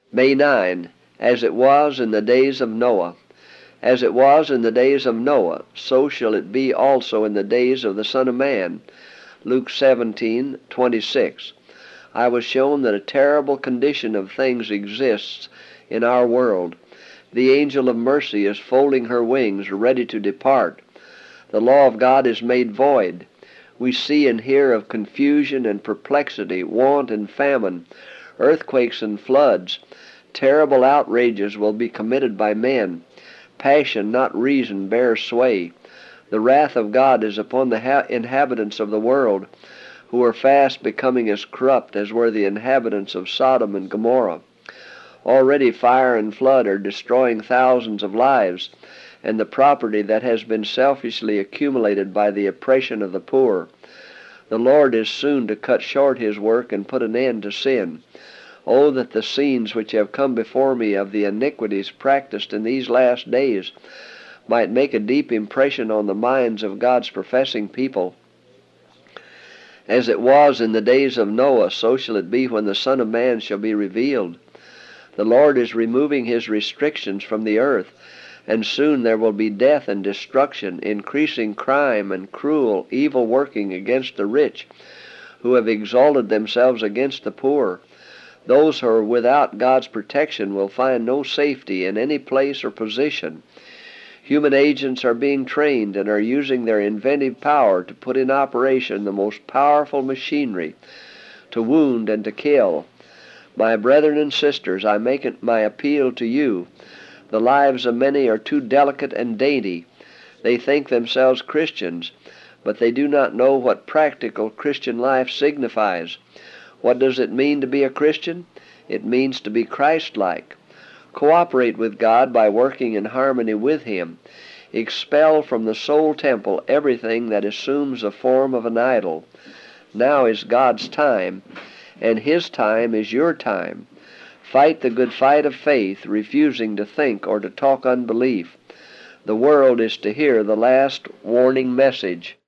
May 9. As it was in the days of Noah. As it was in the days of Noah, so shall it be also in the days of the Son of Man. Luke 17:26. I was shown that a terrible condition of things exists in our world. The angel of mercy is folding her wings, ready to depart. The law of God is made void. We see and hear of confusion and perplexity, want and famine, earthquakes and floods. Terrible outrages will be committed by men. Passion, not reason, bears sway. The wrath of God is upon the inhabitants of the world, who are fast becoming as corrupt as were the inhabitants of Sodom and Gomorrah. Already fire and flood are destroying thousands of lives, and the property that has been selfishly accumulated by the oppression of the poor. The Lord is soon to cut short his work and put an end to sin. Oh, that the scenes which have come before me of the iniquities practiced in these last days might make a deep impression on the minds of God's professing people. As it was in the days of Noah, so shall it be when the Son of Man shall be revealed. The Lord is removing his restrictions from the earth, and soon there will be death and destruction, increasing crime and cruel, evil working against the rich, who have exalted themselves against the poor. Those who are without God's protection will find no safety in any place or position. Human agents are being trained and are using their inventive power to put in operation the most powerful machinery to wound and to kill. My brethren and sisters, I make my appeal to you. The lives of many are too delicate and dainty. They think themselves Christians, but they do not know what practical Christian life signifies. What does it mean to be a Christian? It means to be Christ-like. Cooperate with God by working in harmony with him. Expel from the soul temple everything that assumes the form of an idol. Now is God's time, and his time is your time. Fight the good fight of faith, refusing to think or to talk unbelief. The world is to hear the last warning message.